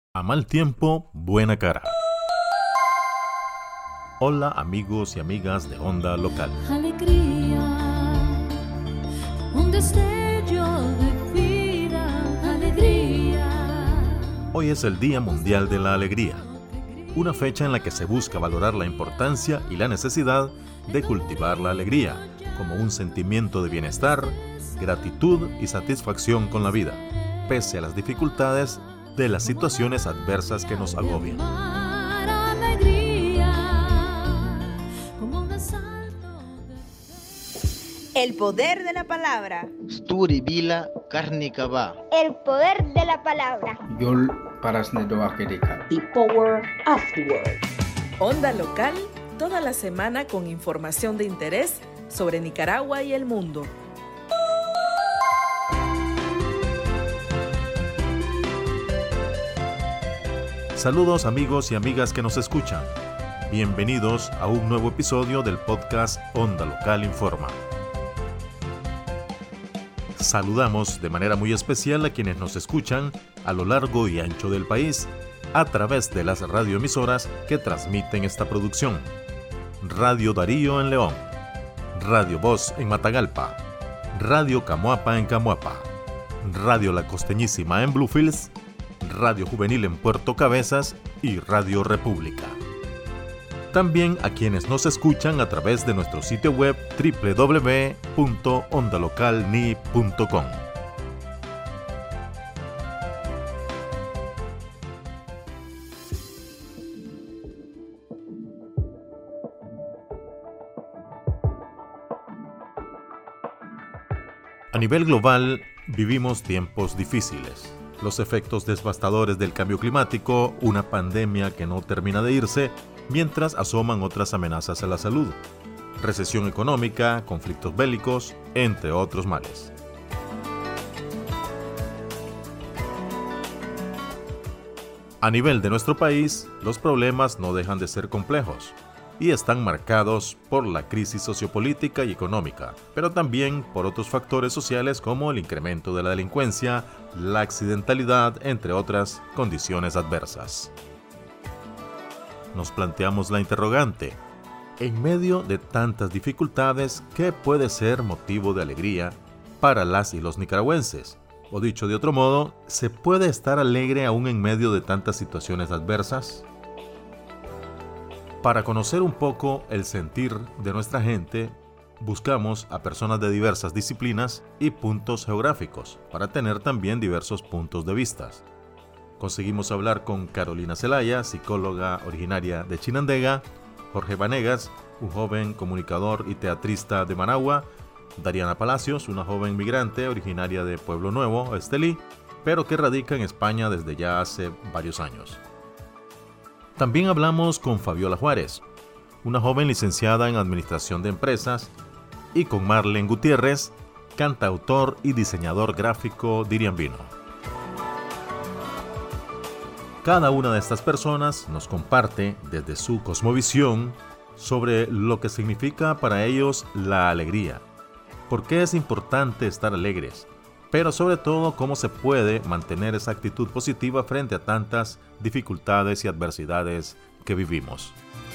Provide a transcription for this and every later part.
A mal tiempo, buena cara. Hola amigos y amigas de Onda Local. Alegría, un destello de vida, alegría. Hoy es el Día Mundial de la Alegría, una fecha en la que se busca valorar la importancia y la necesidad de cultivar la alegría como un sentimiento de bienestar, gratitud y satisfacción con la vida, pese a las dificultades de las situaciones adversas que nos agobian. El poder de la palabra. Sturi Vila Karnikava. El poder de la palabra. Yol Parasnedoakerika. The power of the word. Onda Local, toda la semana con información de interés sobre Nicaragua y el mundo. Saludos amigos y amigas que nos escuchan. Bienvenidos a un nuevo episodio del podcast Onda Local Informa. Saludamos de manera muy especial a quienes nos escuchan a lo largo y ancho del país a través de las radioemisoras que transmiten esta producción. Radio Darío en León, Radio Voz en Matagalpa, Radio Camoapa en Camoapa, Radio La Costeñísima en Bluefields, Radio Juvenil en Puerto Cabezas y Radio República. También a quienes nos escuchan a través de nuestro sitio web www.ondalocalni.com. A nivel global, vivimos tiempos difíciles. Los efectos devastadores del cambio climático, una pandemia que no termina de irse, mientras asoman otras amenazas a la salud, recesión económica, conflictos bélicos, entre otros males. A nivel de nuestro país, los problemas no dejan de ser complejos y están marcados por la crisis sociopolítica y económica, pero también por otros factores sociales como el incremento de la delincuencia, la accidentalidad, entre otras condiciones adversas. Nos planteamos la interrogante: en medio de tantas dificultades, ¿qué puede ser motivo de alegría para las y los nicaragüenses? O dicho de otro modo, ¿se puede estar alegre aún en medio de tantas situaciones adversas? Para conocer un poco el sentir de nuestra gente, buscamos a personas de diversas disciplinas y puntos geográficos, para tener también diversos puntos de vista. Conseguimos hablar con Carolina Zelaya, psicóloga originaria de Chinandega, Jorge Vanegas, un joven comunicador y teatrista de Managua, Dariana Palacios, una joven migrante originaria de Pueblo Nuevo, Estelí, pero que radica en España desde ya hace varios años. También hablamos con Fabiola Juárez, una joven licenciada en Administración de Empresas, y con Marlen Gutiérrez, cantautor y diseñador gráfico diriambino. Cada una de estas personas nos comparte desde su cosmovisión sobre lo que significa para ellos la alegría, por qué es importante estar alegres, pero sobre todo cómo se puede mantener esa actitud positiva frente a tantas dificultades y adversidades que vivimos.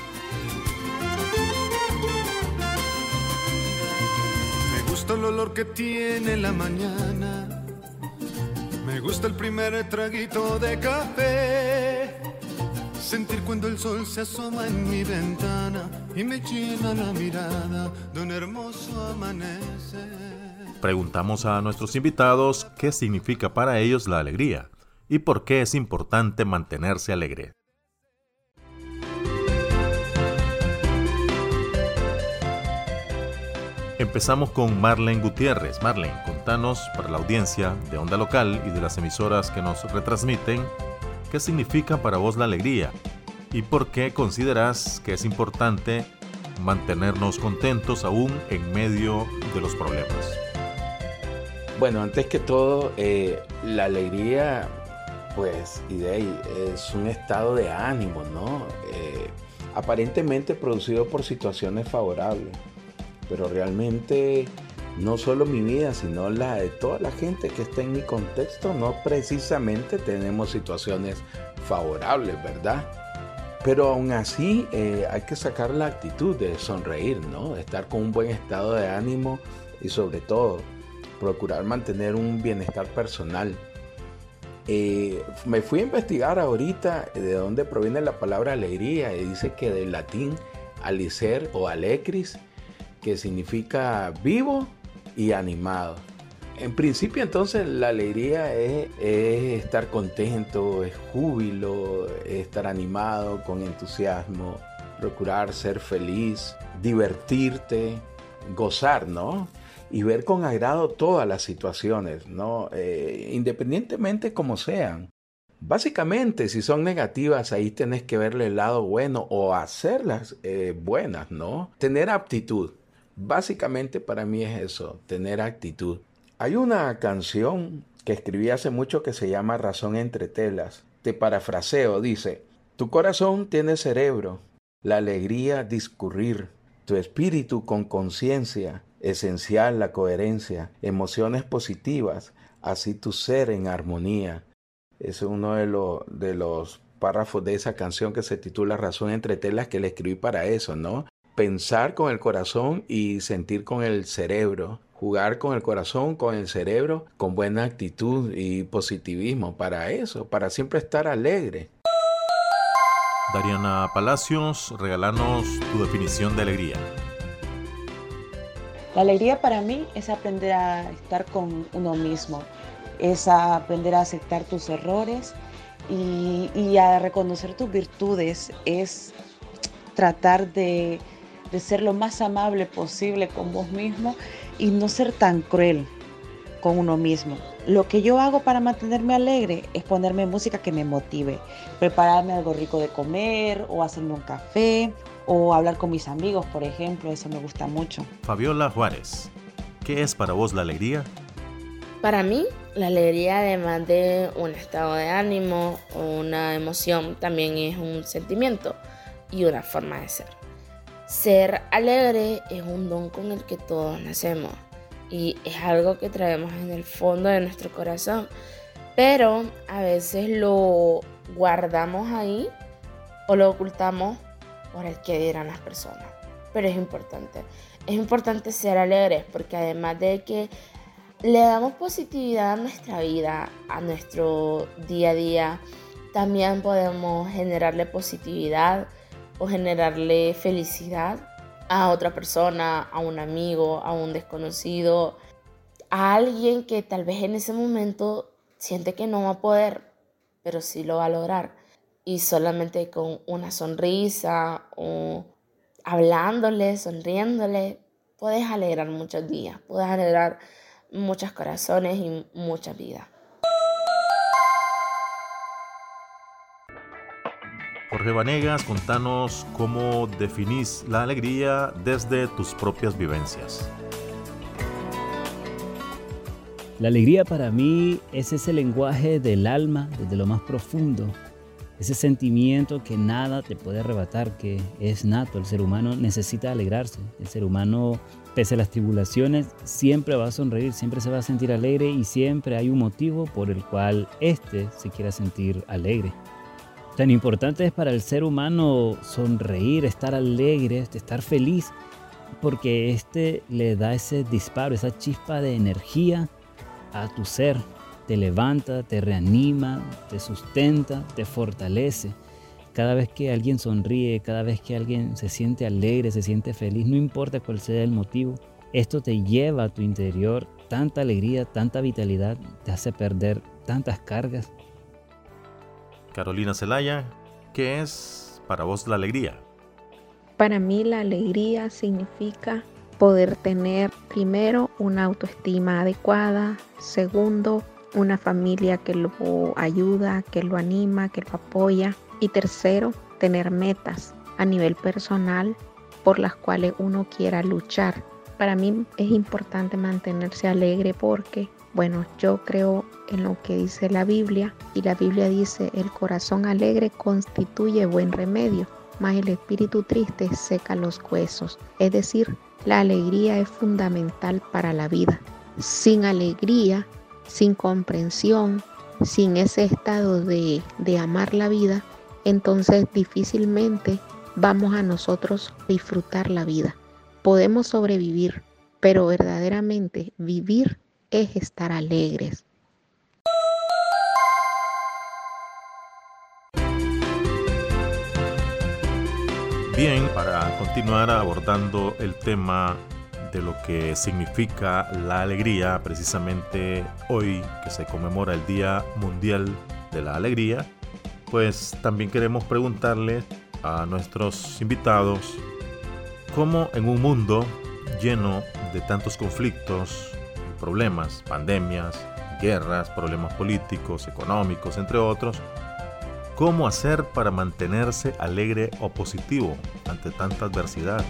Me gusta el olor que tiene la mañana, me gusta el primer traguito de café, sentir cuando el sol se asoma en mi ventana y me llena la mirada de un hermoso amanecer. Preguntamos a nuestros invitados qué significa para ellos la alegría y por qué es importante mantenerse alegre. Empezamos con Marlen Gutiérrez. Marlen, contanos para la audiencia de Onda Local y de las emisoras que nos retransmiten, ¿qué significa para vos la alegría? ¿Y por qué considerás que es importante mantenernos contentos aún en medio de los problemas? Bueno, antes que todo, la alegría, pues, es un estado de ánimo, ¿no? Aparentemente producido por situaciones favorables, pero realmente no solo mi vida, sino la de toda la gente que está en mi contexto, no precisamente tenemos situaciones favorables, ¿verdad? Pero aún así hay que sacar la actitud de sonreír, ¿no? De estar con un buen estado de ánimo y sobre todo procurar mantener un bienestar personal. Me fui a investigar ahorita de dónde proviene la palabra alegría y dice que del latín alicer o alecris, que significa vivo y animado. En principio entonces la alegría es estar contento, es júbilo, es estar animado, con entusiasmo, procurar ser feliz, divertirte, gozar, ¿no? Y ver con agrado todas las situaciones, ¿no? Independientemente como sean. Básicamente, si son negativas, ahí tenés que verle el lado bueno o hacerlas buenas, ¿no? Tener aptitud. Básicamente para mí es eso, tener actitud. Hay una canción que escribí hace mucho que se llama Razón entre telas. Te parafraseo, dice: tu corazón tiene cerebro, la alegría discurrir, tu espíritu con conciencia, esencial la coherencia, emociones positivas, así tu ser en armonía. Es uno de los párrafos de esa canción que se titula Razón entre telas, que le escribí para eso, ¿no? Pensar con el corazón y sentir con el cerebro. Jugar con el corazón, con el cerebro, con buena actitud y positivismo. Para eso, para siempre estar alegre. Dariana Palacios, regalanos tu definición de alegría. La alegría para mí es aprender a estar con uno mismo, es aprender a aceptar tus errores y a reconocer tus virtudes, es tratar de ser lo más amable posible con vos mismo y no ser tan cruel con uno mismo. Lo que yo hago para mantenerme alegre es ponerme música que me motive, prepararme algo rico de comer o hacerme un café o hablar con mis amigos, por ejemplo, eso me gusta mucho. Fabiola Juárez, ¿qué es para vos la alegría? Para mí, la alegría, además de un estado de ánimo o una emoción, también es un sentimiento y una forma de ser. Ser alegre es un don con el que todos nacemos y es algo que traemos en el fondo de nuestro corazón, pero a veces lo guardamos ahí o lo ocultamos por el que dirán las personas. Pero es importante ser alegres porque además de que le damos positividad a nuestra vida, a nuestro día a día, también podemos generarle positividad o generarle felicidad a otra persona, a un amigo, a un desconocido, a alguien que tal vez en ese momento siente que no va a poder, pero sí lo va a lograr. Y solamente con una sonrisa o hablándole, sonriéndole, puedes alegrar muchos días, puedes alegrar muchos corazones y muchas vidas. Jorge Vanegas, contanos cómo definís la alegría desde tus propias vivencias. La alegría para mí es ese lenguaje del alma desde lo más profundo, ese sentimiento que nada te puede arrebatar, que es nato. El ser humano necesita alegrarse, el ser humano, pese a las tribulaciones, siempre va a sonreír, siempre se va a sentir alegre y siempre hay un motivo por el cual se quiera sentir alegre. Tan importante es para el ser humano sonreír, estar alegre, estar feliz, porque le da ese disparo, esa chispa de energía a tu ser. Te levanta, te reanima, te sustenta, te fortalece. Cada vez que alguien sonríe, cada vez que alguien se siente alegre, se siente feliz, no importa cuál sea el motivo, esto te lleva a tu interior tanta alegría, tanta vitalidad, te hace perder tantas cargas. Carolina Zelaya, ¿qué es para vos la alegría? Para mí la alegría significa poder tener, primero, una autoestima adecuada, segundo, una familia que lo ayuda, que lo anima, que lo apoya, y tercero, tener metas a nivel personal por las cuales uno quiera luchar. Para mí es importante mantenerse alegre porque, yo creo en lo que dice la Biblia, y la Biblia dice: el corazón alegre constituye buen remedio, mas el espíritu triste seca los huesos. Es decir, La alegría es fundamental para la vida. Sin alegría, sin comprensión, sin ese estado de amar la vida, entonces difícilmente vamos a nosotros disfrutar la vida. Podemos sobrevivir, pero verdaderamente vivir es estar alegres. Bien, para continuar abordando el tema de lo que significa la alegría, precisamente hoy que se conmemora el Día Mundial de la Alegría, pues también queremos preguntarle a nuestros invitados cómo en un mundo lleno de tantos conflictos, problemas, pandemias, guerras, problemas políticos, económicos, entre otros, ¿cómo hacer para mantenerse alegre o positivo ante tanta adversidad?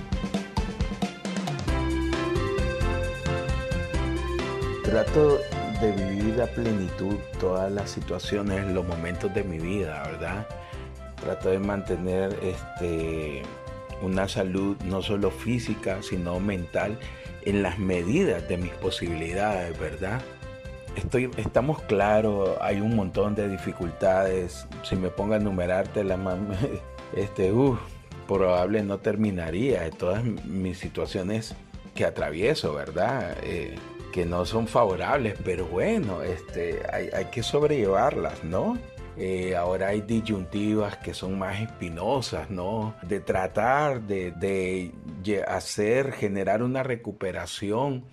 Trato de vivir a plenitud todas las situaciones, los momentos de mi vida, ¿verdad? Trato de mantener una salud no solo física, sino mental, en las medidas de mis posibilidades, ¿verdad? Estamos claros, hay un montón de dificultades. Si me pongo a enumerártelas, probable no terminaría de todas mis situaciones que atravieso, ¿verdad? Que no son favorables, pero bueno, hay que sobrellevarlas, ¿no? Ahora hay disyuntivas que son más espinosas, ¿no? De tratar de generar una recuperación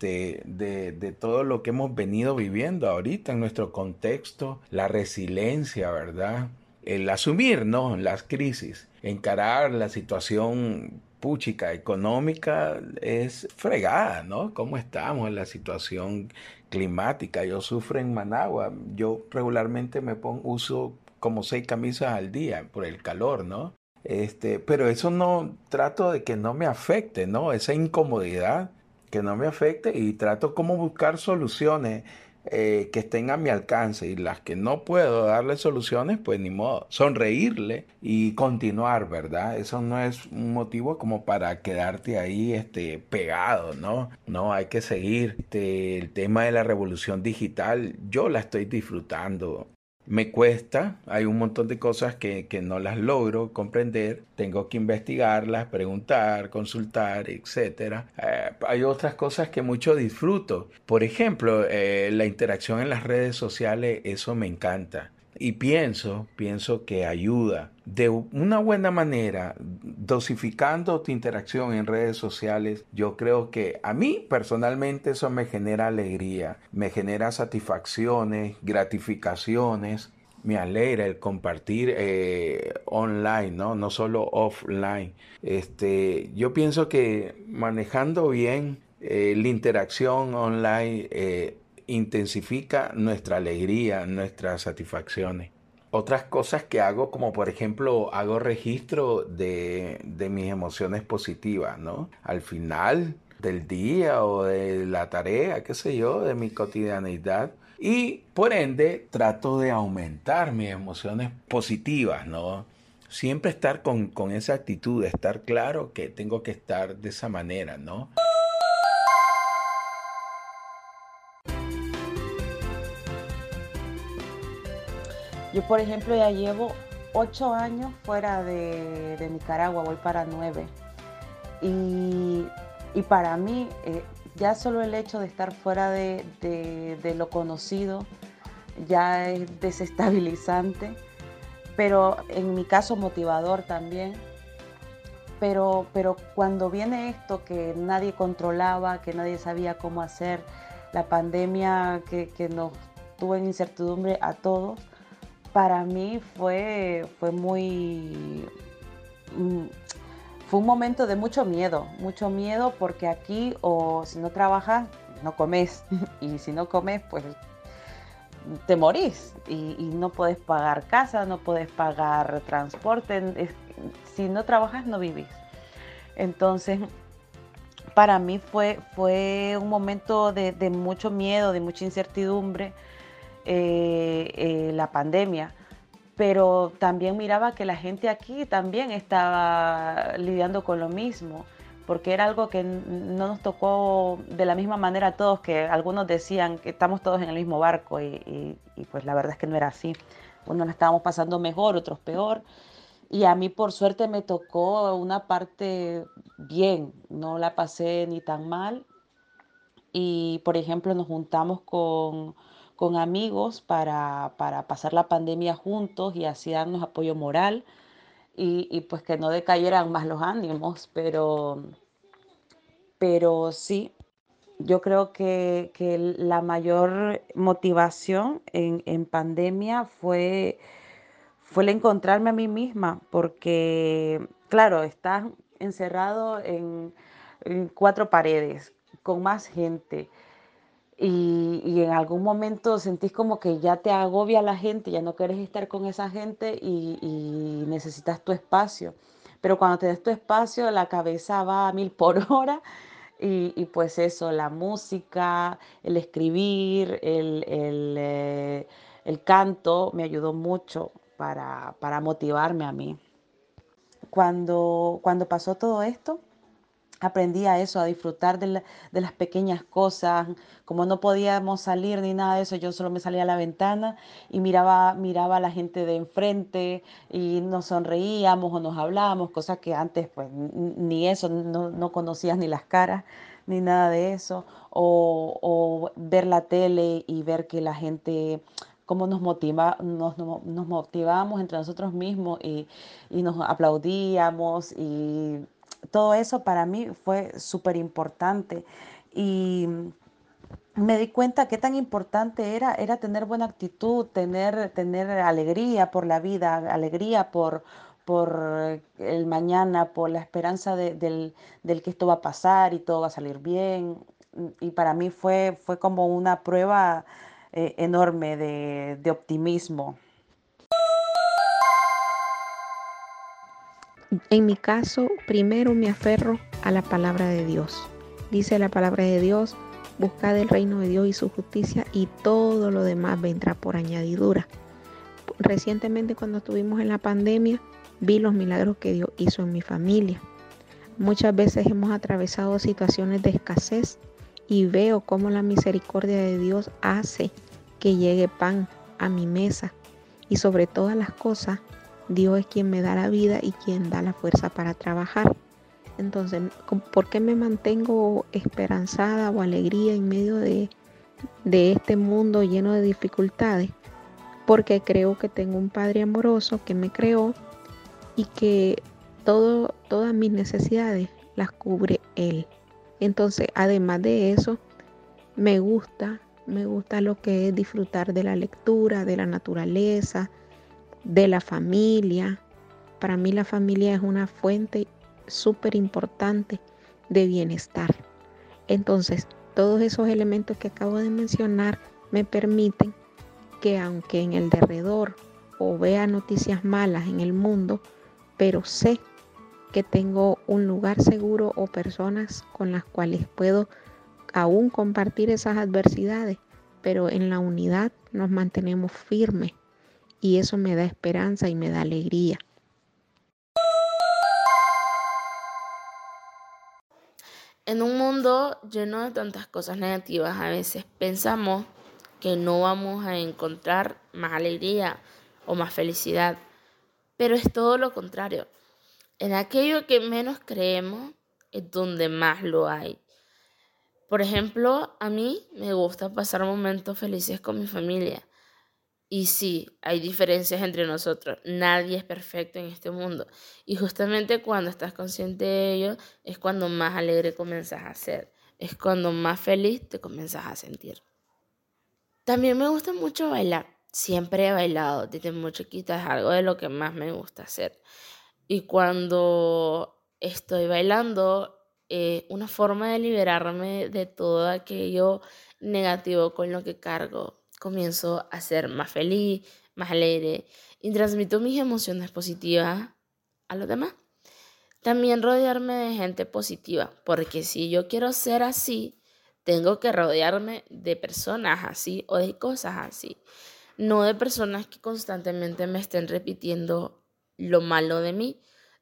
de todo lo que hemos venido viviendo ahorita en nuestro contexto, la resiliencia, ¿verdad? El asumir, ¿no? Las crisis, encarar la situación puchica económica es fregada, ¿no? ¿Cómo estamos en la situación climática? Yo sufro en Managua. Yo regularmente uso como 6 camisas al día por el calor, ¿no? Pero eso no, trato de que no me afecte, ¿no? Esa incomodidad que no me afecte, y trato como buscar soluciones que estén a mi alcance, y las que no puedo darle soluciones, pues ni modo, sonreírle y continuar, ¿verdad? Eso no es un motivo como para quedarte ahí pegado, ¿no? No, hay que seguir. El tema de la revolución digital, yo la estoy disfrutando. Me cuesta, hay un montón de cosas que no las logro comprender, tengo que investigarlas, preguntar, consultar, etc. Hay otras cosas que mucho disfruto. Por ejemplo, la interacción en las redes sociales, eso me encanta. Y pienso que ayuda de una buena manera, dosificando tu interacción en redes sociales. Yo creo que a mí personalmente eso me genera alegría, me genera satisfacciones, gratificaciones. Me alegra el compartir online, ¿no? No solo offline. Yo pienso que manejando bien la interacción online intensifica nuestra alegría, nuestras satisfacciones. Otras cosas que hago, como por ejemplo, hago registro de mis emociones positivas, ¿no? Al final del día o de la tarea, qué sé yo, de mi cotidianidad. Y por ende, trato de aumentar mis emociones positivas, ¿no? Siempre estar con esa actitud, estar claro que tengo que estar de esa manera, ¿no? Yo, por ejemplo, ya llevo 8 años fuera de Nicaragua, voy para 9. Y para mí, ya solo el hecho de estar fuera de lo conocido ya es desestabilizante, pero en mi caso motivador también. Pero cuando viene esto que nadie controlaba, que nadie sabía cómo hacer, la pandemia que nos tuvo en incertidumbre a todos, para mí fue un momento de mucho miedo porque aquí o si no trabajas, no comes, y si no comes, pues te morís y no puedes pagar casa, no puedes pagar transporte, si no trabajas no vivís. Entonces, para mí fue un momento de mucho miedo, de mucha incertidumbre, la pandemia, pero también miraba que la gente aquí también estaba lidiando con lo mismo, porque era algo que no nos tocó de la misma manera a todos, que algunos decían que estamos todos en el mismo barco y pues la verdad es que no era así. Unos la estábamos pasando mejor, otros peor. Y a mí por suerte me tocó una parte bien, no la pasé ni tan mal. Y por ejemplo nos juntamos con amigos para pasar la pandemia juntos y así darnos apoyo moral y pues que no decayeran más los ánimos, pero sí, yo creo que la mayor motivación en pandemia fue el encontrarme a mí misma, porque, claro, estás encerrado en cuatro paredes, con más gente, y en algún momento sentís como que ya te agobia la gente, ya no quieres estar con esa gente y necesitas tu espacio. Pero cuando te des tu espacio, la cabeza va a 1000 por hora y pues eso, la música, el escribir, el canto me ayudó mucho para motivarme a mí. Cuando pasó todo esto, aprendí a eso, a disfrutar de las pequeñas cosas. Como no podíamos salir ni nada de eso, yo solo me salía a la ventana y miraba a la gente de enfrente y nos sonreíamos o nos hablábamos, cosas que antes pues ni eso, no conocías ni las caras ni nada de eso. O ver la tele y ver que la gente cómo nos motivábamos entre nosotros mismos y nos aplaudíamos y todo eso para mí fue súper importante y me di cuenta qué tan importante era tener buena actitud, tener alegría por la vida, alegría por el mañana, por la esperanza del que esto va a pasar y todo va a salir bien. Y para mí fue como una prueba enorme de optimismo. En mi caso, primero me aferro a la palabra de Dios. Dice la palabra de Dios, buscad el reino de Dios y su justicia y todo lo demás vendrá por añadidura. Recientemente cuando estuvimos en la pandemia, vi los milagros que Dios hizo en mi familia. Muchas veces hemos atravesado situaciones de escasez y veo cómo la misericordia de Dios hace que llegue pan a mi mesa. Y sobre todas las cosas, Dios es quien me da la vida y quien da la fuerza para trabajar. Entonces, ¿por qué me mantengo esperanzada o alegría en medio de este mundo lleno de dificultades? Porque creo que tengo un Padre amoroso que me creó y que todas mis necesidades las cubre Él. Entonces, además de eso, me gusta lo que es disfrutar de la lectura, de la naturaleza, de la familia. Para mí la familia es una fuente súper importante de bienestar. Entonces, todos esos elementos que acabo de mencionar me permiten que aunque en el derredor o vea noticias malas en el mundo, pero sé que tengo un lugar seguro o personas con las cuales puedo aún compartir esas adversidades, pero en la unidad nos mantenemos firmes. Y eso me da esperanza y me da alegría. En un mundo lleno de tantas cosas negativas, a veces pensamos que no vamos a encontrar más alegría o más felicidad, pero es todo lo contrario. En aquello que menos creemos es donde más lo hay. Por ejemplo, a mí me gusta pasar momentos felices con mi familia. Y sí, hay diferencias entre nosotros. Nadie es perfecto en este mundo. Y justamente cuando estás consciente de ello, es cuando más alegre comienzas a ser. Es cuando más feliz te comienzas a sentir. También me gusta mucho bailar. Siempre he bailado. Desde muy chiquita es algo de lo que más me gusta hacer. Y cuando estoy bailando, una forma de liberarme de todo aquello negativo con lo que cargo. Comienzo a ser más feliz, más alegre y transmito mis emociones positivas a los demás. También rodearme de gente positiva, porque si yo quiero ser así, tengo que rodearme de personas así o de cosas así. No de personas que constantemente me estén repitiendo lo malo de mí.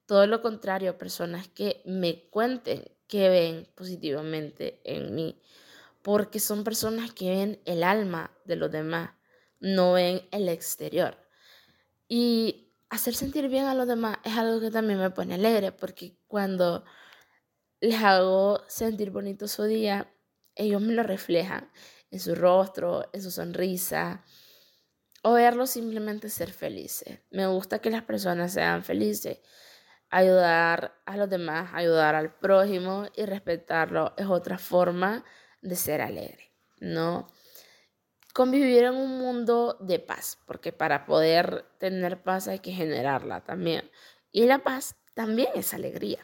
Todo lo contrario, personas que me cuenten que ven positivamente en mí, porque son personas que ven el alma de los demás, no ven el exterior. Y hacer sentir bien a los demás es algo que también me pone alegre, porque cuando les hago sentir bonito su día, ellos me lo reflejan en su rostro, en su sonrisa, o verlos simplemente ser felices. Me gusta que las personas sean felices. Ayudar a los demás, ayudar al prójimo y respetarlo es otra forma de ser alegre, ¿no? Convivir en un mundo de paz, porque para poder tener paz hay que generarla también. Y la paz también es alegría.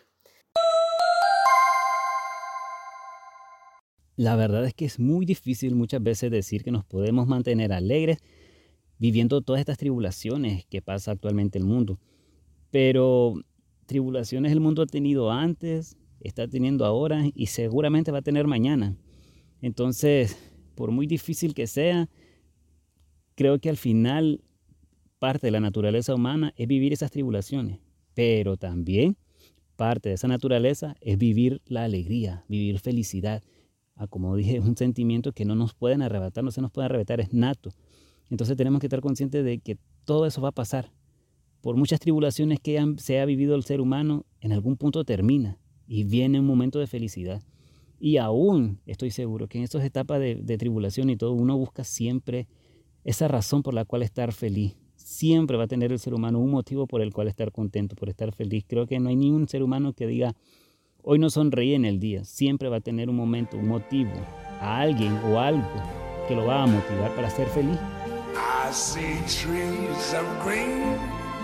La verdad es que es muy difícil muchas veces decir que nos podemos mantener alegres viviendo todas estas tribulaciones que pasa actualmente el mundo. Pero tribulaciones el mundo ha tenido antes, está teniendo ahora y seguramente va a tener mañana. Entonces, por muy difícil que sea, creo que al final parte de la naturaleza humana es vivir esas tribulaciones. Pero también parte de esa naturaleza es vivir la alegría, vivir felicidad. Como dije, es un sentimiento que no nos pueden arrebatar, no se nos puede arrebatar, es nato. Entonces tenemos que estar conscientes de que todo eso va a pasar. Por muchas tribulaciones que se ha vivido el ser humano, en algún punto termina y viene un momento de felicidad. Y aún estoy seguro que en estas etapas de tribulación y todo, uno busca siempre esa razón por la cual estar feliz. Siempre va a tener el ser humano un motivo por el cual estar contento, por estar feliz. Creo que no hay ningún ser humano que diga, hoy no sonreí en el día. Siempre va a tener un momento, un motivo, a alguien o algo que lo va a motivar para ser feliz. I see trees of green,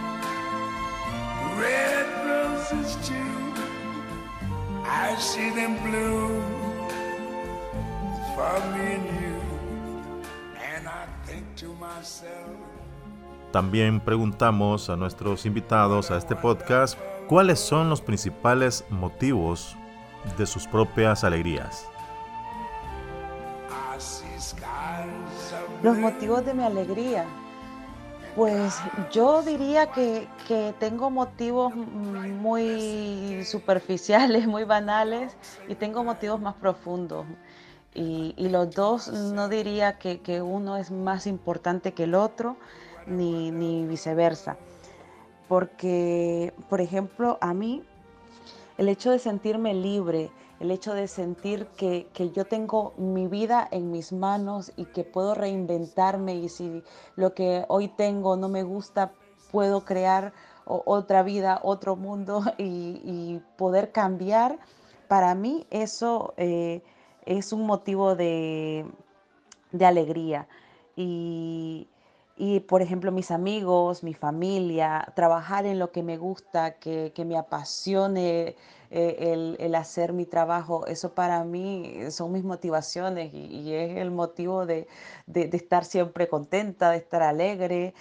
red roses too. I see them bloom for me and you. And I think to myself. También preguntamos a nuestros invitados a este podcast cuáles son los principales motivos de sus propias alegrías. Los motivos de mi alegría. Pues yo diría que tengo motivos muy superficiales, muy banales, y tengo motivos más profundos. Y los dos no diría que uno es más importante que el otro, ni viceversa. Porque, por ejemplo, a mí, el hecho de sentirme libre, el hecho de sentir que yo tengo mi vida en mis manos y que puedo reinventarme, y si lo que hoy tengo no me gusta, puedo crear otra vida, otro mundo y poder cambiar, para mí eso es un motivo de alegría. Y, por ejemplo, mis amigos, mi familia, trabajar en lo que me gusta, que me apasione el hacer mi trabajo, eso para mí son mis motivaciones y es el motivo de estar siempre contenta, de estar alegre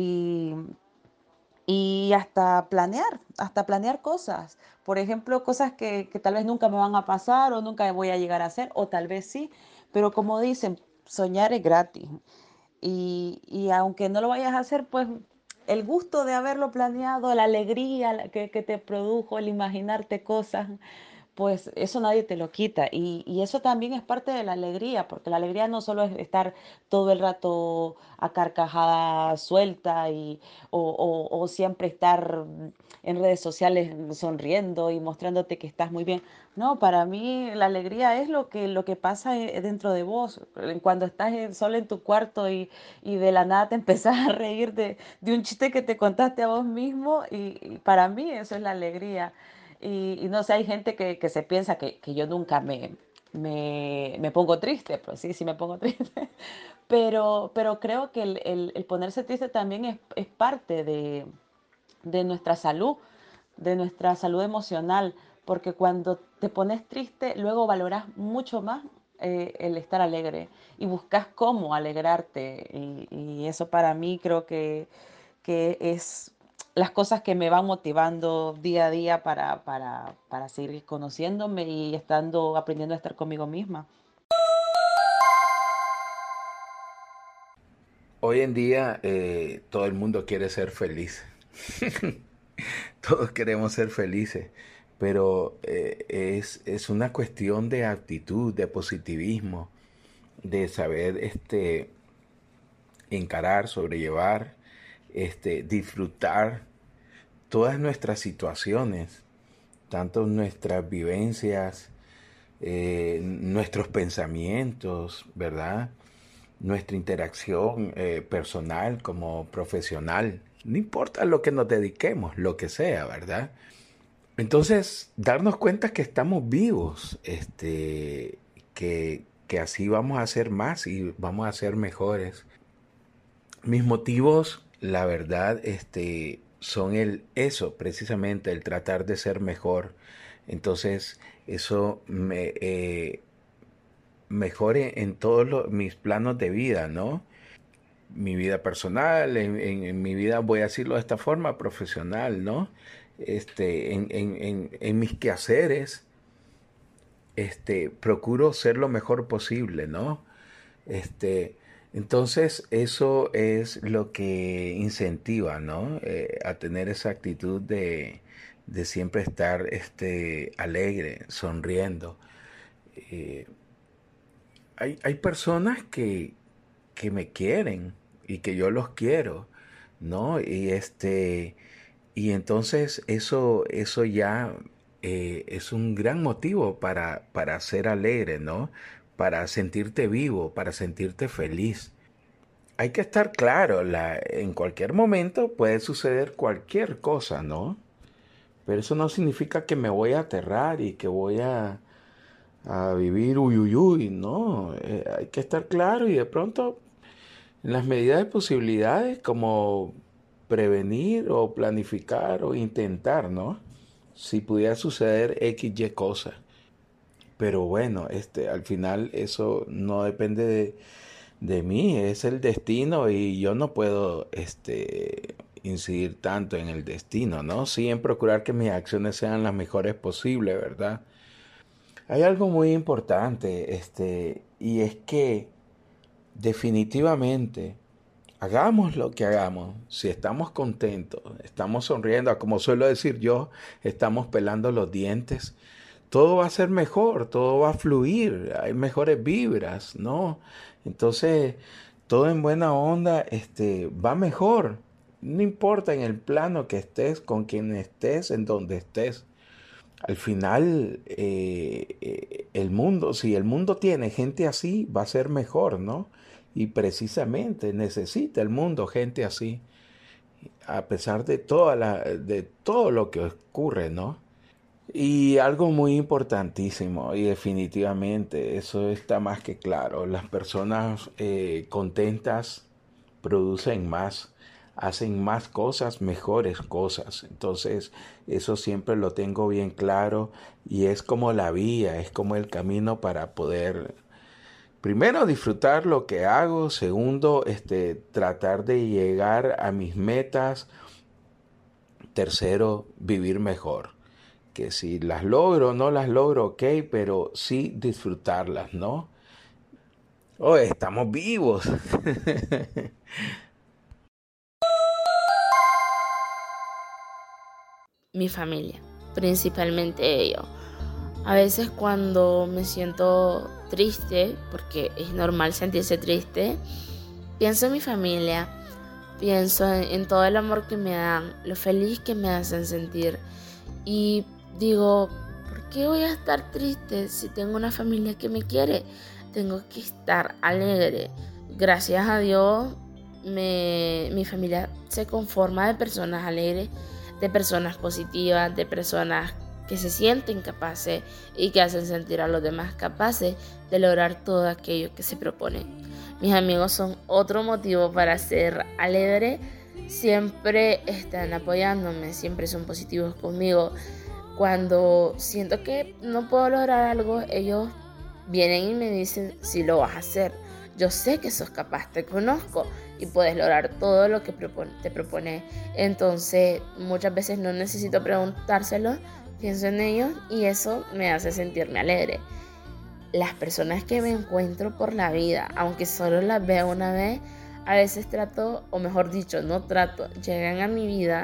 y hasta planear cosas. Por ejemplo, cosas que tal vez nunca me van a pasar o nunca voy a llegar a hacer, o tal vez sí, pero como dicen, soñar es gratis. Y aunque no lo vayas a hacer, pues el gusto de haberlo planeado, la alegría que te produjo el imaginarte cosas, pues eso nadie te lo quita. Y eso también es parte de la alegría, porque la alegría no solo es estar todo el rato a carcajada suelta o siempre estar en redes sociales sonriendo y mostrándote que estás muy bien. No, para mí la alegría es lo que pasa dentro de vos. Cuando estás solo en tu cuarto y de la nada te empezás a reír de un chiste que te contaste a vos mismo, y para mí eso es la alegría. Y no sé, hay gente que se piensa que yo nunca me pongo triste, pues sí me pongo triste, pero creo que el ponerse triste también es parte de nuestra salud emocional, porque cuando te pones triste, luego valoras mucho más el estar alegre y buscas cómo alegrarte, y eso para mí creo que es las cosas que me van motivando día a día para seguir conociéndome y aprendiendo a estar conmigo misma. Hoy en día todo el mundo quiere ser feliz. Todos queremos ser felices, pero es una cuestión de actitud, de positivismo, de saber encarar, sobrellevar, disfrutar todas nuestras situaciones, tanto nuestras vivencias, nuestros pensamientos, ¿verdad? Nuestra interacción personal como profesional. No importa lo que nos dediquemos, lo que sea, ¿verdad? Entonces, darnos cuenta que estamos vivos, que así vamos a ser más y vamos a ser mejores. Mis motivos, la verdad, son eso, precisamente, el tratar de ser mejor. Entonces, eso me mejore en todos mis planos de vida, ¿no? Mi vida personal, en mi vida, voy a decirlo de esta forma, profesional, ¿no? En mis quehaceres, procuro ser lo mejor posible, ¿no? Entonces, eso es lo que incentiva, ¿no? A tener esa actitud de siempre estar alegre, sonriendo. Hay personas que me quieren y que yo los quiero, ¿no? Y entonces eso ya es un gran motivo para ser alegre, ¿no? Para sentirte vivo, para sentirte feliz. Hay que estar claro, en cualquier momento puede suceder cualquier cosa, ¿no? Pero eso no significa que me voy a aterrar y que voy a vivir uy, no. Hay que estar claro y de pronto, en las medidas de posibilidades, como prevenir o planificar o intentar, ¿no? Si pudiera suceder X, Y cosa. Pero bueno, al final eso no depende de mí, es el destino y yo no puedo incidir tanto en el destino, ¿no? Sí, en procurar que mis acciones sean las mejores posibles, ¿verdad? Hay algo muy importante, y es que definitivamente hagamos lo que hagamos, si estamos contentos, estamos sonriendo, como suelo decir yo, estamos pelando los dientes, todo va a ser mejor, todo va a fluir, hay mejores vibras, ¿no? Entonces, todo en buena onda, va mejor. No importa en el plano que estés, con quien estés, en donde estés. Al final, el mundo, si el mundo tiene gente así, va a ser mejor, ¿no? Y precisamente necesita el mundo gente así, a pesar de todo lo que ocurre, ¿no? Y algo muy importantísimo, y definitivamente eso está más que claro, las personas contentas producen más, hacen más cosas, mejores cosas. Entonces, eso siempre lo tengo bien claro y es como la vía, es como el camino para poder, primero, disfrutar lo que hago. Segundo, tratar de llegar a mis metas. Tercero, vivir mejor. Que si las logro o no las logro, ok, pero sí disfrutarlas, ¿no? Oh, estamos vivos. Mi familia, principalmente ellos. A veces cuando me siento triste, porque es normal sentirse triste, pienso en mi familia, pienso en todo el amor que me dan, lo feliz que me hacen sentir y digo, ¿por qué voy a estar triste si tengo una familia que me quiere? Tengo que estar alegre. Gracias a Dios, mi familia se conforma de personas alegres, de personas positivas, de personas que se sienten capaces y que hacen sentir a los demás capaces de lograr todo aquello que se propone. Mis amigos son otro motivo para ser alegre. Siempre están apoyándome, siempre son positivos conmigo. Cuando siento que no puedo lograr algo, ellos vienen y me dicen, si lo vas a hacer, yo sé que sos capaz, te conozco y puedes lograr todo lo que te propones. Entonces, muchas veces no necesito preguntárselo, pienso en ellos y eso me hace sentirme alegre. Las personas que me encuentro por la vida, aunque solo las veo una vez, a veces trato, o mejor dicho, no trato, llegan a mi vida,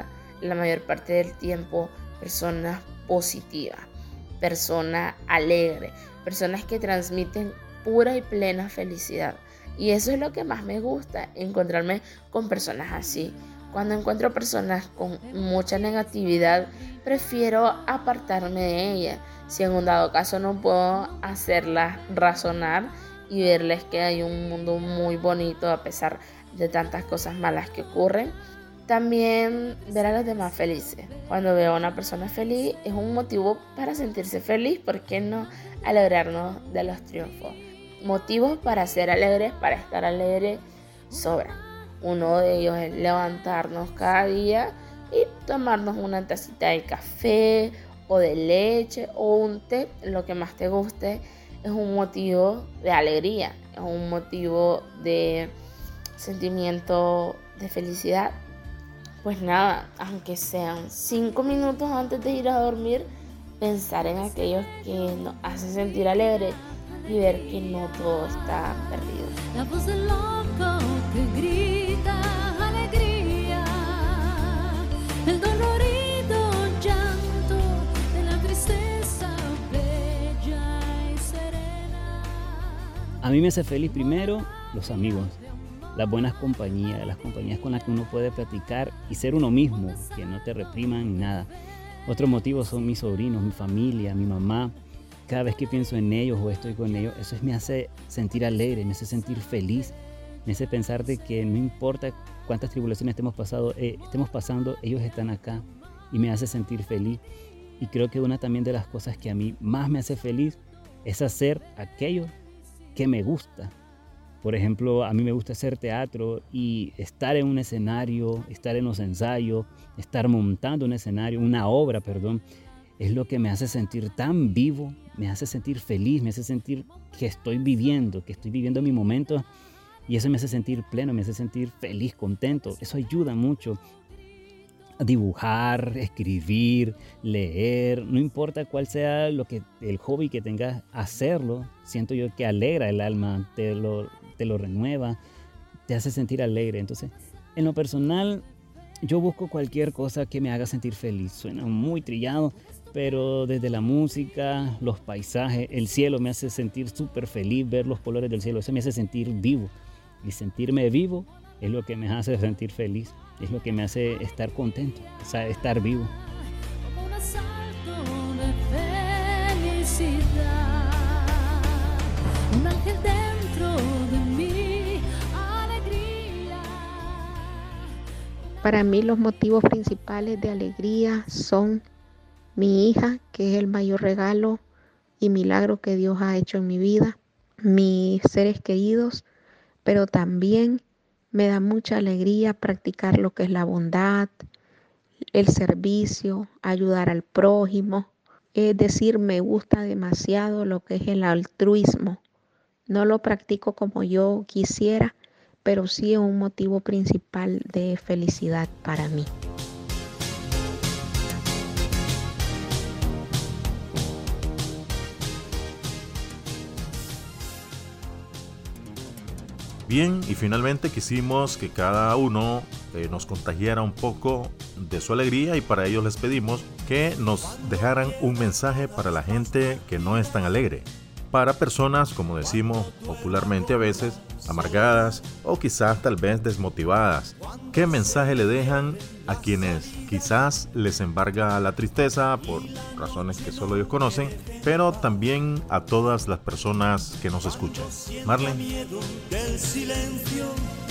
la mayor parte del tiempo personas positivas, personas alegres, personas que transmiten pura y plena felicidad. Y eso es lo que más me gusta, encontrarme con personas así. Cuando encuentro personas con mucha negatividad, prefiero apartarme de ellas. Si en un dado caso no puedo hacerlas razonar y verles que hay un mundo muy bonito a pesar de tantas cosas malas que ocurren, también ver a los demás felices. Cuando veo a una persona feliz es un motivo para sentirse feliz, ¿por qué no alegrarnos de los triunfos? Motivos para ser alegres, para estar alegres, sobra. Uno de ellos es levantarnos cada día y tomarnos una tacita de café o de leche o un té, lo que más te guste. Es un motivo de alegría, es un motivo de sentimiento de felicidad. Pues nada, aunque sean 5 minutos antes de ir a dormir, pensar en aquellos que nos hacen sentir alegres y ver que no todo está perdido. La voz del loco que grita alegría, el dolorido llanto de la tristeza bella y serena. A mí me hace feliz primero los amigos, las buenas compañías, las compañías con las que uno puede platicar y ser uno mismo, que no te repriman ni nada. Otro motivo son mis sobrinos, mi familia, mi mamá. Cada vez que pienso en ellos o estoy con ellos, eso me hace sentir alegre, me hace sentir feliz, me hace pensar de que no importa cuántas tribulaciones estemos pasando, ellos están acá y me hace sentir feliz. Y creo que una también de las cosas que a mí más me hace feliz es hacer aquello que me gusta. Por ejemplo, a mí me gusta hacer teatro y estar en un escenario, estar en los ensayos, estar montando un escenario, una obra, es lo que me hace sentir tan vivo, me hace sentir feliz, me hace sentir que estoy viviendo mi momento y eso me hace sentir pleno, me hace sentir feliz, contento. Eso ayuda mucho a dibujar, escribir, leer, no importa cuál sea el hobby que tengas, hacerlo, siento yo que alegra el alma, te lo renueva, te hace sentir alegre. Entonces, en lo personal, yo busco cualquier cosa que me haga sentir feliz. Suena muy trillado, pero desde la música, los paisajes, el cielo me hace sentir súper feliz, ver los colores del cielo, eso me hace sentir vivo. Y sentirme vivo es lo que me hace sentir feliz, es lo que me hace estar contento, estar vivo. Como un asalto de felicidad, un ángel dentro de mí, alegría. Para mí los motivos principales de alegría son mi hija, que es el mayor regalo y milagro que Dios ha hecho en mi vida, mis seres queridos, pero también me da mucha alegría practicar lo que es la bondad, el servicio, ayudar al prójimo. Es decir, me gusta demasiado lo que es el altruismo. No lo practico como yo quisiera, pero sí es un motivo principal de felicidad para mí. Bien, y finalmente quisimos que cada uno nos contagiara un poco de su alegría y para ello les pedimos que nos dejaran un mensaje para la gente que no es tan alegre. Para personas, como decimos popularmente a veces, amargadas o quizás tal vez desmotivadas. ¿Qué mensaje le dejan a quienes quizás les embarga la tristeza por razones que solo ellos conocen, pero también a todas las personas que nos escuchan? Marlene. Del silencio,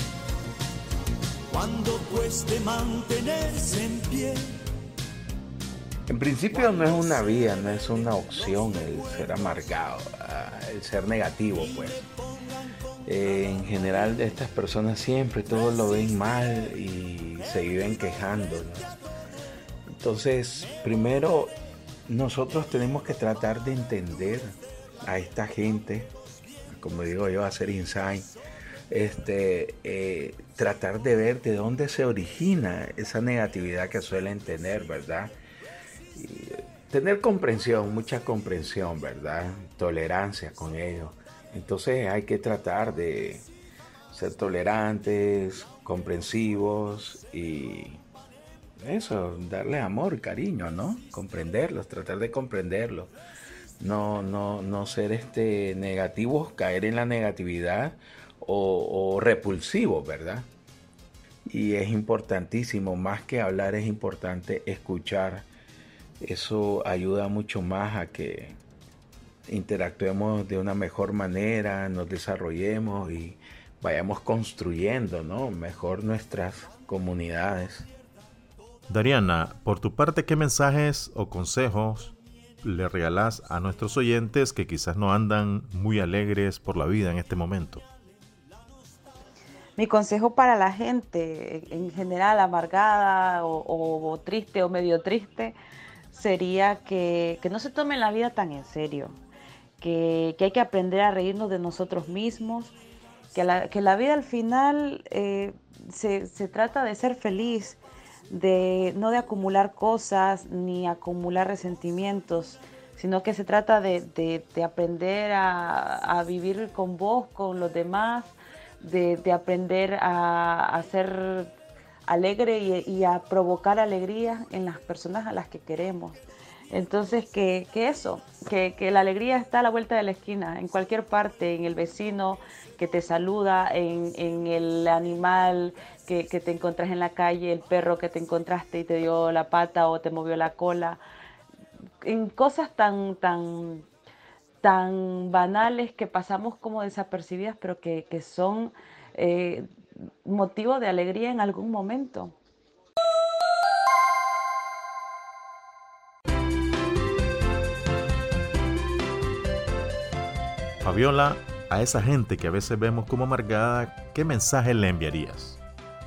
cuando cueste mantenerse en pie. En principio no es una vía, no es una opción el ser amargado, el ser negativo, pues. En general de estas personas siempre todo lo ven mal y se viven quejando, ¿no? Entonces, primero nosotros tenemos que tratar de entender a esta gente, como digo yo, hacer insight, tratar de ver de dónde se origina esa negatividad que suelen tener, ¿verdad? Y tener comprensión, mucha comprensión, ¿verdad? Tolerancia con ellos. Entonces hay que tratar de ser tolerantes, comprensivos y eso, darle amor, cariño, ¿no? Comprenderlos, tratar de comprenderlos. No ser negativos, caer en la negatividad o repulsivos, ¿verdad? Y es importantísimo, más que hablar, es importante escuchar. Eso ayuda mucho más a que interactuemos de una mejor manera, nos desarrollemos y vayamos construyendo, ¿no? mejor nuestras comunidades. Dariana, por tu parte, ¿qué mensajes o consejos le regalás a nuestros oyentes que quizás no andan muy alegres por la vida en este momento? Mi consejo para la gente en general amargada o triste o medio triste sería que no se tomen la vida tan en serio, que hay que aprender a reírnos de nosotros mismos, que la vida al final se trata de ser feliz, no de acumular cosas ni acumular resentimientes, sino que se trata de aprender a vivir con vos, con los demás, de aprender a ser alegre y a provocar alegría en las personas a las que queremos. Entonces, que la alegría está a la vuelta de la esquina, en cualquier parte, en el vecino que te saluda, en el animal que te encontrás en la calle, el perro que te encontraste y te dio la pata o te movió la cola, en cosas tan banales que pasamos como desapercibidas, pero que son motivo de alegría en algún momento. Fabiola, a esa gente que a veces vemos como amargada, ¿qué mensaje le enviarías?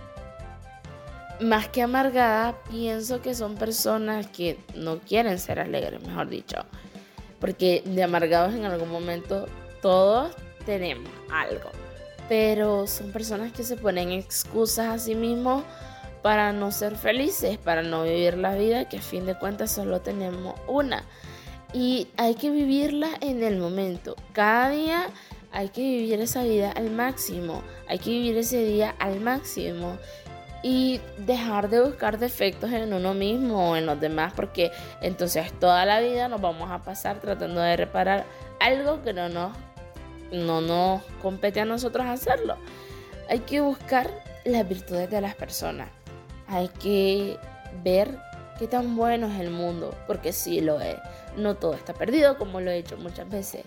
Más que amargada, pienso que son personas que no quieren ser alegres, mejor dicho. Porque de amargados en algún momento todos tenemos algo. Pero son personas que se ponen excusas a sí mismos para no ser felices, para no vivir la vida, que a fin de cuentas solo tenemos una. Y hay que vivirla en el momento. Cada día hay que vivir esa vida al máximo. Hay que vivir ese día al máximo. Y dejar de buscar defectos en uno mismo o en los demás, porque entonces toda la vida nos vamos a pasar tratando de reparar algo que no nos compete a nosotros hacerlo. Hay que buscar las virtudes de las personas. Hay que ver qué tan bueno es el mundo, porque sí lo es. No todo está perdido, como lo he dicho muchas veces.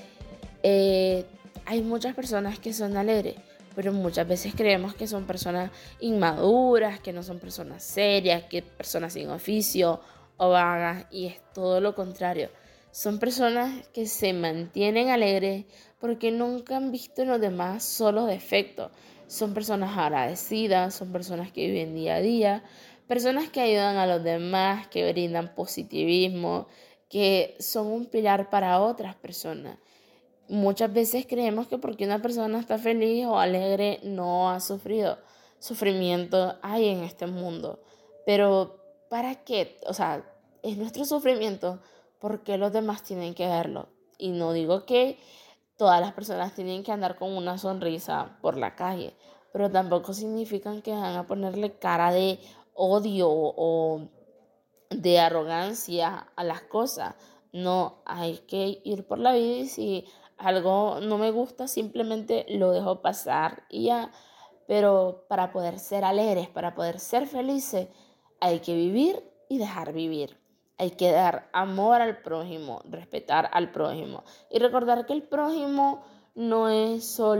Hay muchas personas que son alegres, pero muchas veces creemos que son personas inmaduras, que no son personas serias, que personas sin oficio o vagas, y es todo lo contrario. Son personas que se mantienen alegres porque nunca han visto en los demás solo defectos. Son personas agradecidas, son personas que viven día a día, personas que ayudan a los demás, que brindan positivismo, que son un pilar para otras personas. Muchas veces creemos que porque una persona está feliz o alegre no ha sufrido. Sufrimiento hay en este mundo. Pero ¿para qué? O sea, es nuestro sufrimiento, ¿por qué los demás tienen que verlo? Y no digo que todas las personas tienen que andar con una sonrisa por la calle, pero tampoco significan que van a ponerle cara de odio o de arrogancia a las cosas. No, hay que ir por la vida y si algo no me gusta, simplemente lo dejo pasar y ya. Pero para poder ser alegres, para poder ser felices, hay que vivir y dejar vivir. Hay que dar amor al prójimo, respetar al prójimo y recordar que el prójimo no es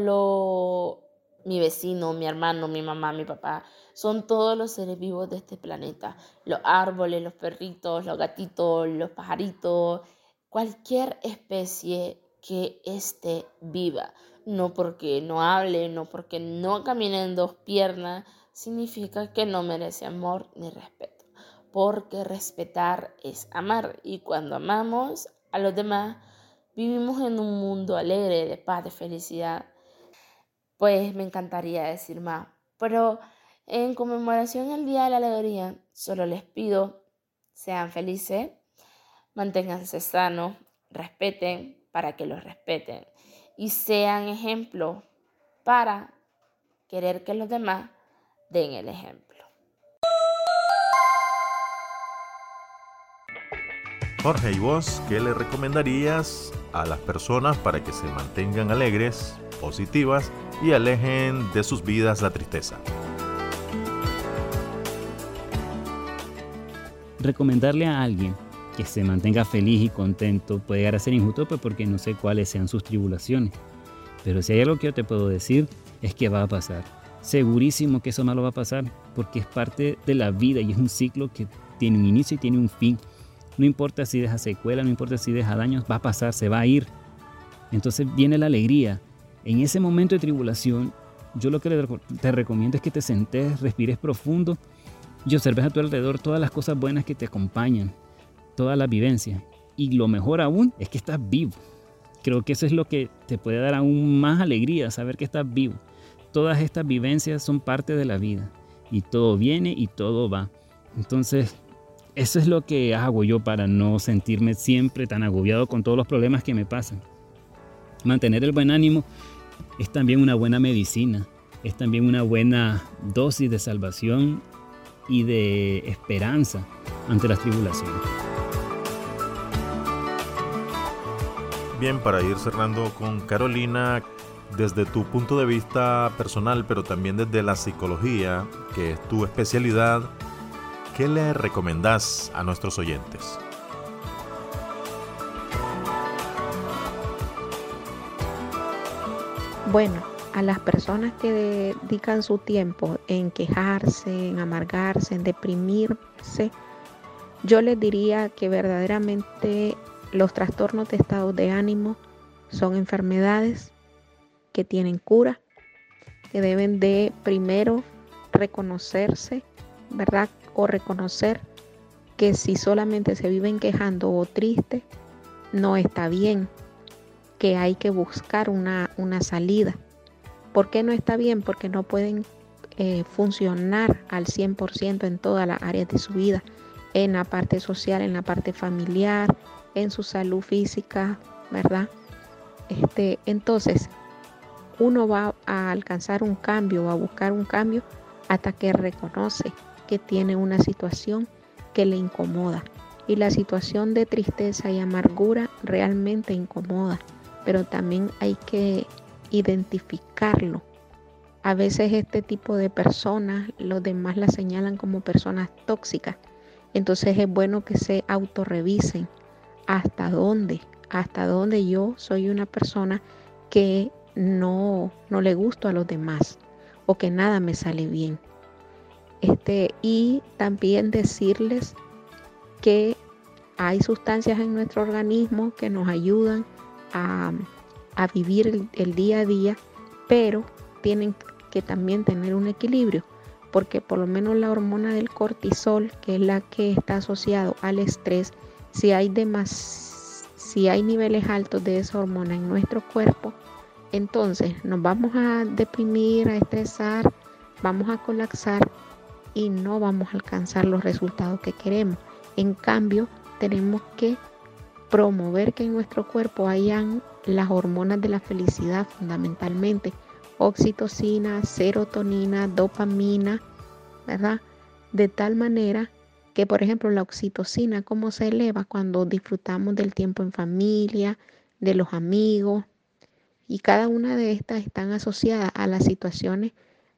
solo mi vecino, mi hermano, mi mamá, mi papá. Son todos los seres vivos de este planeta. Los árboles, los perritos, los gatitos, los pajaritos, cualquier especie que esté viva. No porque no hable, no porque no camine en dos piernas, significa que no merece amor ni respeto. Porque respetar es amar, y cuando amamos a los demás, vivimos en un mundo alegre, de paz, de felicidad. Pues me encantaría decir más, pero en conmemoración del Día de la Alegría, solo les pido, sean felices, manténganse sanos, respeten para que los respeten y sean ejemplo para querer que los demás den el ejemplo. Jorge, ¿y vos qué le recomendarías a las personas para que se mantengan alegres, positivas y alejen de sus vidas la tristeza? Recomendarle a alguien que se mantenga feliz y contento puede llegar a ser injusto, pues, porque no sé cuáles sean sus tribulaciones. Pero si hay algo que yo te puedo decir es que va a pasar. Segurísimo que eso malo va a pasar, porque es parte de la vida y es un ciclo que tiene un inicio y tiene un fin. No importa si deja secuela, no importa si deja daños, va a pasar, se va a ir. Entonces viene la alegría. En ese momento de tribulación, yo lo que te recomiendo es que te sentes, respires profundo y observes a tu alrededor todas las cosas buenas que te acompañan, todas las vivencias. Y lo mejor aún es que estás vivo. Creo que eso es lo que te puede dar aún más alegría, saber que estás vivo. Todas estas vivencias son parte de la vida y todo viene y todo va. Entonces, eso es lo que hago yo para no sentirme siempre tan agobiado con todos los problemas que me pasan. Mantener el buen ánimo es también una buena medicina, es también una buena dosis de salvación y de esperanza ante las tribulaciones. Bien, para ir cerrando con Carolina, desde tu punto de vista personal, pero también desde la psicología, que es tu especialidad, ¿qué le recomendás a nuestros oyentes? Bueno, a las personas que dedican su tiempo en quejarse, en amargarse, en deprimirse, yo les diría que verdaderamente los trastornos de estado de ánimo son enfermedades que tienen cura, que deben de primero reconocerse, ¿verdad? O reconocer que si solamente se viven quejando o tristes, no está bien, que hay que buscar una salida. ¿Por qué no está bien? Porque no pueden funcionar al 100% en todas las áreas de su vida, en la parte social, en la parte familiar, en su salud física, ¿verdad? Entonces, uno va a alcanzar un cambio, va a buscar un cambio hasta que reconoce que tiene una situación que le incomoda. Y la situación de tristeza y amargura realmente incomoda, pero también hay que identificarlo. A veces este tipo de personas, los demás las señalan como personas tóxicas. Entonces es bueno que se autorrevisen hasta dónde yo soy una persona que no le gusto a los demás o que nada me sale bien. Y también decirles que hay sustancias en nuestro organismo que nos ayudan a vivir el día a día, pero tienen que también tener un equilibrio, porque por lo menos la hormona del cortisol, que es la que está asociado al estrés, si hay niveles altos de esa hormona en nuestro cuerpo, entonces nos vamos a deprimir, a estresar, vamos a colapsar y no vamos a alcanzar los resultados que queremos. En cambio, tenemos que promover que en nuestro cuerpo hayan las hormonas de la felicidad, fundamentalmente oxitocina, serotonina, dopamina, ¿verdad? De tal manera que, por ejemplo, la oxitocina, ¿cómo se eleva? Cuando disfrutamos del tiempo en familia, de los amigos, y cada una de estas están asociadas a las situaciones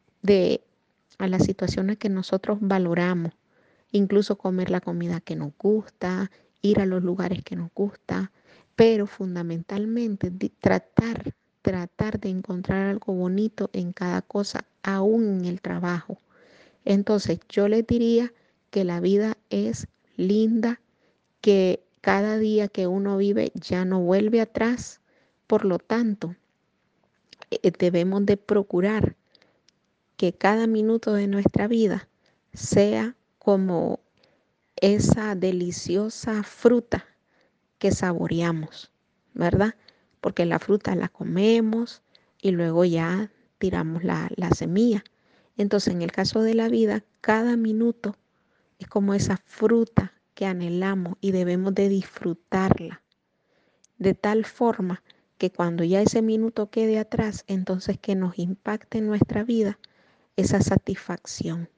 que nosotros valoramos, incluso comer la comida que nos gusta, ir a los lugares que nos gusta, pero fundamentalmente tratar de encontrar algo bonito en cada cosa, aún en el trabajo. Entonces yo les diría que la vida es linda, que cada día que uno vive ya no vuelve atrás, por lo tanto debemos de procurar que cada minuto de nuestra vida sea como esa deliciosa fruta que saboreamos, ¿verdad? Porque la fruta la comemos y luego ya tiramos la semilla. Entonces, en el caso de la vida, cada minuto es como esa fruta que anhelamos y debemos de disfrutarla de tal forma que cuando ya ese minuto quede atrás, entonces que nos impacte en nuestra vida esa satisfacción.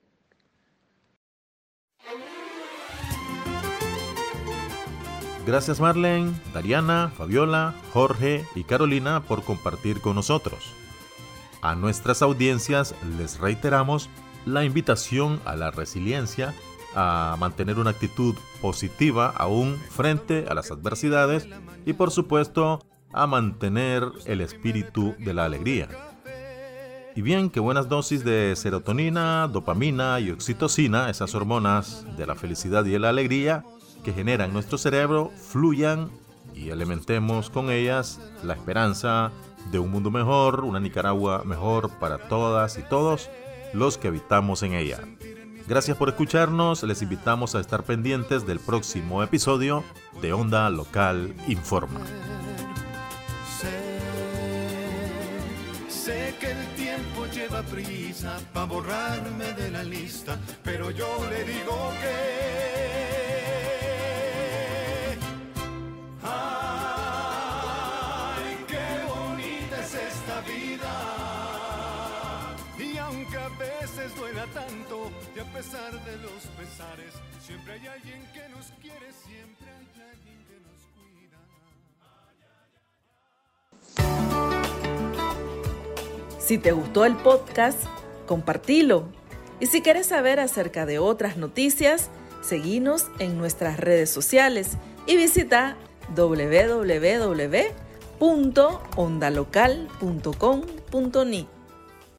Gracias Marlene, Dariana, Fabiola, Jorge y Carolina por compartir con nosotros. A nuestras audiencias les reiteramos la invitación a la resiliencia, a mantener una actitud positiva aún frente a las adversidades y por supuesto a mantener el espíritu de la alegría. Y bien, que buenas dosis de serotonina, dopamina y oxitocina, esas hormonas de la felicidad y de la alegría que generan nuestro cerebro, fluyan y alimentemos con ellas la esperanza de un mundo mejor, una Nicaragua mejor para todas y todos los que habitamos en ella. Gracias por escucharnos, les invitamos a estar pendientes del próximo episodio de Onda Local Informa. Sé que el tiempo lleva prisa para borrarme de la lista, pero yo le digo que ay, qué bonita es esta vida. Y aunque a veces duela tanto, y a pesar de los pesares, siempre hay alguien que nos quiere, siempre hay alguien que nos cuida. Si te gustó el podcast, compartilo. Y si quieres saber acerca de otras noticias, seguinos en nuestras redes sociales y visita www.ondalocal.com.ni.